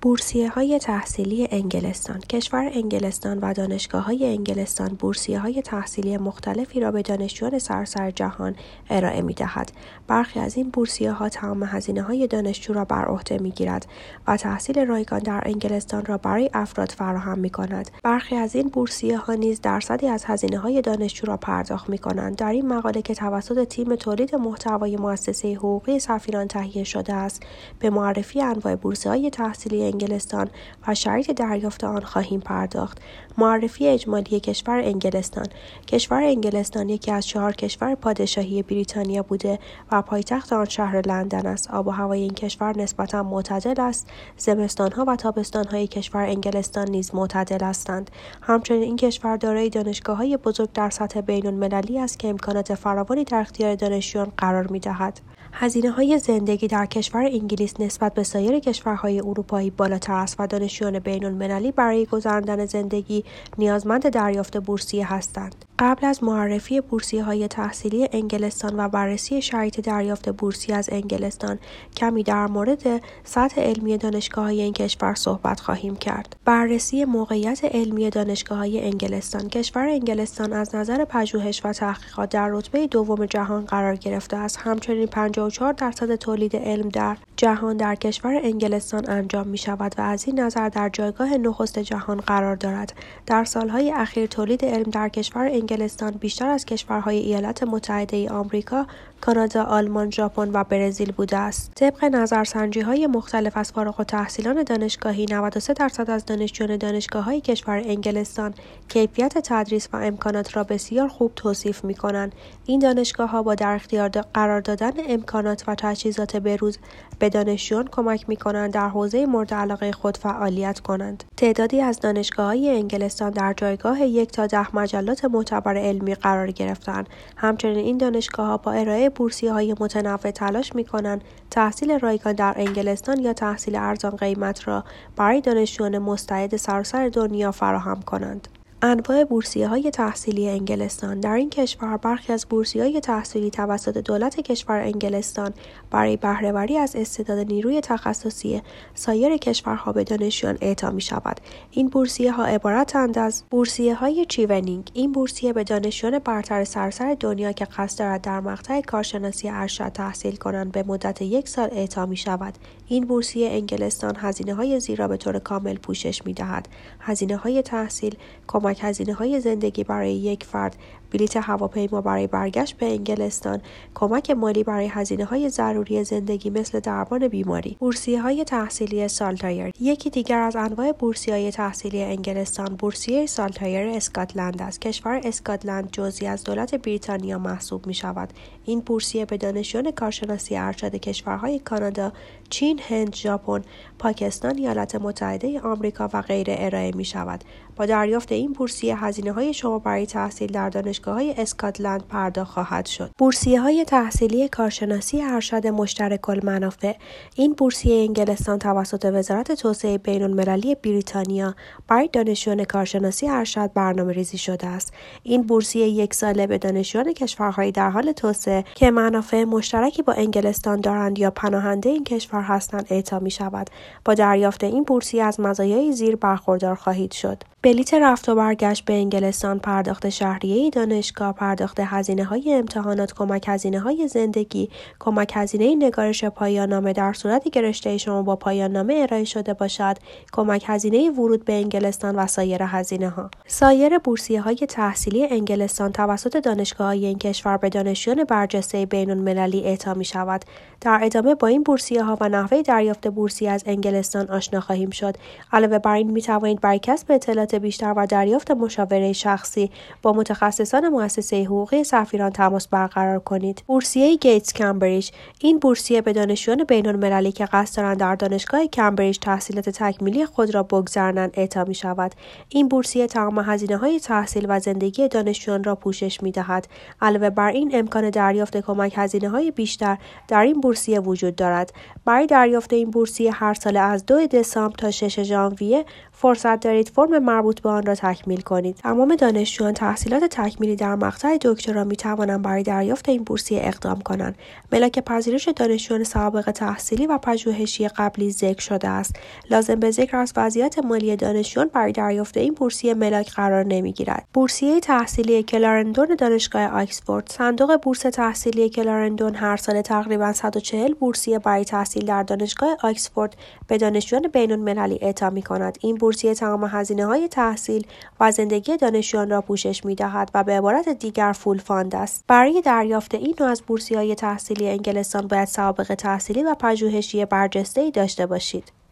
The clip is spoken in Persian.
بورسیه‌های تحصیلی انگلستان. کشور انگلستان و دانشگاه‌های انگلستان بورسیه‌های تحصیلی مختلفی را به دانشجویان سراسر جهان ارائه می‌دهد. برخی از این بورسیه‌ها تمام هزینه‌های دانشجو را بر عهده می‌گیرد و تحصیل رایگان در انگلستان را برای افراد فراهم می‌کند. برخی از این بورسیه‌ها نیز درصدی از هزینه‌های دانشجو را پرداخت می‌کنند. در این مقاله که توسط تیم تولید محتوای مؤسسه حقوقی سفیران تهیه شده است، به معرفی انواع بورسیه‌های تحصیلی انگلستان و شرایط دریافت آن خواهیم پرداخت. معرفی اجمالی کشور انگلستان. کشور انگلستان یکی از 4 کشور پادشاهی بریتانیا بوده و پایتخت آن شهر لندن است. آب و هوای این کشور نسبتاً معتدل است. زمستان‌ها و تابستان‌های کشور انگلستان نیز معتدل هستند. همچنین این کشور دارای دانشگاه‌های بزرگ در سطح بین‌المللی است که امکانات فراوانی در اختیار دانشجویان قرار می‌دهد. هزینه‌های زندگی در کشور انگلیس نسبت به سایر کشورهای اروپایی بالاتر است و دانشجویان بین‌المللی برای گذراندن زندگی نیازمند دریافت بورسیه هستند. قبل از معرفی بورسیه‌های تحصیلی انگلستان و بررسی شرایط دریافت بورسیه از انگلستان، کمی در مورد سطح علمی دانشگاه‌های این کشور صحبت خواهیم کرد. بررسی موقعیت علمی دانشگاه‌های انگلستان. کشور انگلستان از نظر پژوهش و تحقیقات در رتبه دوم جهان قرار گرفته است. همچنین 54% تولید علم در جهان در کشور انگلستان انجام می‌شود و از این نظر در جایگاه نخست جهان قرار دارد. در سالهای اخیر تولید علم در کشور انگلستان بیشتر از کشورهای ایالات متحده آمریکا، کانادا، آلمان، ژاپن و برزیل بوده است. طبق نظرسنجی‌های مختلف از فارغ‌التحصیلان دانشگاهی، 93% از دانشجویان دانشگاه‌های کشور انگلستان کیفیت تدریس و امکانات را بسیار خوب توصیف می‌کنند. این دانشگاه‌ها با در اختیار قرار دادن امکانات و تجهیزات به‌روز به دانشجویان کمک می‌کنند در حوزه مورد علاقه خود فعالیت کنند. تعدادی از دانشگاه‌های انگلستان در جایگاه 1 تا 10 مجلات معتبر علمی قرار گرفتند. همچنین این دانشگاه‌ها با ارائه بورسیه‌های متنوع تلاش می‌کنند تحصیل رایگان در انگلستان یا تحصیل ارزان قیمت را برای دانشجویان مستعد سراسر دنیا فراهم کنند. انواع بورسیه‌های تحصیلی انگلستان. در این کشور برخی از بورسیه‌های تحصیلی توسط دولت کشور انگلستان برای بهره‌وری از استعداد نیروی تخصصی سایر کشورها به دانشجویان اعطا می‌شود. این بورسیه‌ها عبارتند از بورسیه‌های چیونینگ. این بورسیه به دانشجویان برتر سراسر دنیا که قصد دارد در مقطع کارشناسی ارشد تحصیل کنند به مدت 1 سال اعطا می‌شود. این بورسیه انگلستان هزینه‌های زیر را به طور کامل پوشش می‌دهد. هزینه‌های تحصیل، کمک هزینه‌های زندگی برای یک فرد، بلیط هواپیما برای برگشت به انگلستان، کمک مالی برای هزینه‌های ضروری زندگی مثل درمان بیماری. بورسیه‌های تحصیلی سالتایر. یکی دیگر از انواع بورسیه‌های تحصیلی انگلستان بورسیه سالتایر اسکاتلند است. کشور اسکاتلند جزئی از دولت بریتانیا محسوب می‌شود. این بورسیه به دانشجویان کارشناسی ارشد کشورهای کانادا، چین، هند، ژاپن، پاکستان، ایالات متحده آمریکا و غیره ارائه می‌شود. با دریافت این بورسیه هزینه‌های شما برای تحصیل در دانشگاه‌های اسکاتلند پرداخت خواهد شد. بورسیه‌های تحصیلی کارشناسی ارشد مشترک المنافع. این بورسیه انگلستان توسط وزارت توسعه بین‌المللی بریتانیا برای دانشجویان کارشناسی ارشد برنامه‌ریزی شده است. این بورسیه 1 ساله به دانشجویان کشورهای در حال توسعه که منافع مشترکی با انگلستان دارند یا پناهنده این کشور هستند اعطا می‌شود. با دریافت این بورسیه از مزایای زیر برخوردار خواهید شد: بلیط رفت و برگشت به انگلستان، پرداخت شهریه دانشگاه، پرداخت هزینه‌های امتحانات، کمک هزینه‌های زندگی، کمک هزینه نگارش پایان‌نامه در صورتی که رشته شما با پایان‌نامه ارائه شده باشد، کمک هزینه ورود به انگلستان و سایر هزینه‌ها. سایر بورسیه‌های تحصیلی انگلستان توسط دانشگاه‌های این کشور به دانشجویان برجسته بین‌المللی اعطا می‌شود. در ادامه با این بورسیه‌ها و نحوه دریافت بورسیه از انگلستان آشنا خواهیم شد. علاوه بر این می‌توانید برای کسب اطلاعات بیشتر و دریافت مشاوره شخصی با متخصصان مؤسسه حقوقی سفیران تماس برقرار کنید. بورسیه گیتس کمبریج. این بورسیه به دانشجویان بین‌المللی که قصد دارند در دانشگاه کمبریج تحصیلات تکمیلی خود را بگذرانند اعطا می‌شود. این بورسیه تمام هزینه‌های تحصیل و زندگی دانشجویان را پوشش می‌دهد. علاوه بر این امکان دریافت کمک هزینه‌های بیشتر در این بورسیه وجود دارد. برای دریافت این بورسیه هر سال از 2 دسامبر تا 6 ژانویه فرصت دارید فرم مربوط به آن را تکمیل کنید. تمام دانشجویان تحصیلات تکمیلی در مقطع دکترا می‌توانند برای دریافت این بورسیه اقدام کنند. ملاک پذیرش دانشجویان سابقه تحصیلی و پژوهشی قبلی ذکر شده است. لازم به ذکر است وضعیت مالی دانشجویان برای دریافت این بورسیه ملاک قرار نمی‌گیرد. بورسیه تحصیلی کلارندون دانشگاه آکسفورد. صندوق بورس تحصیلی کلارندون هر سال تقریباً 140 بورسیه برای تحصیل در دانشگاه آکسفورد به دانشجویان بین‌المللی اعطا می‌کند. این بورسیه تمام هزینه‌های تحصیل و زندگی دانشجویان را پوشش می‌دهد و به عبارت دیگر فول فاند است. برای دریافت این نوع از بورسیه‌های تحصیلی انگلستان باید سابقه تحصیلی و پژوهشی برجسته‌ای داشته باشید.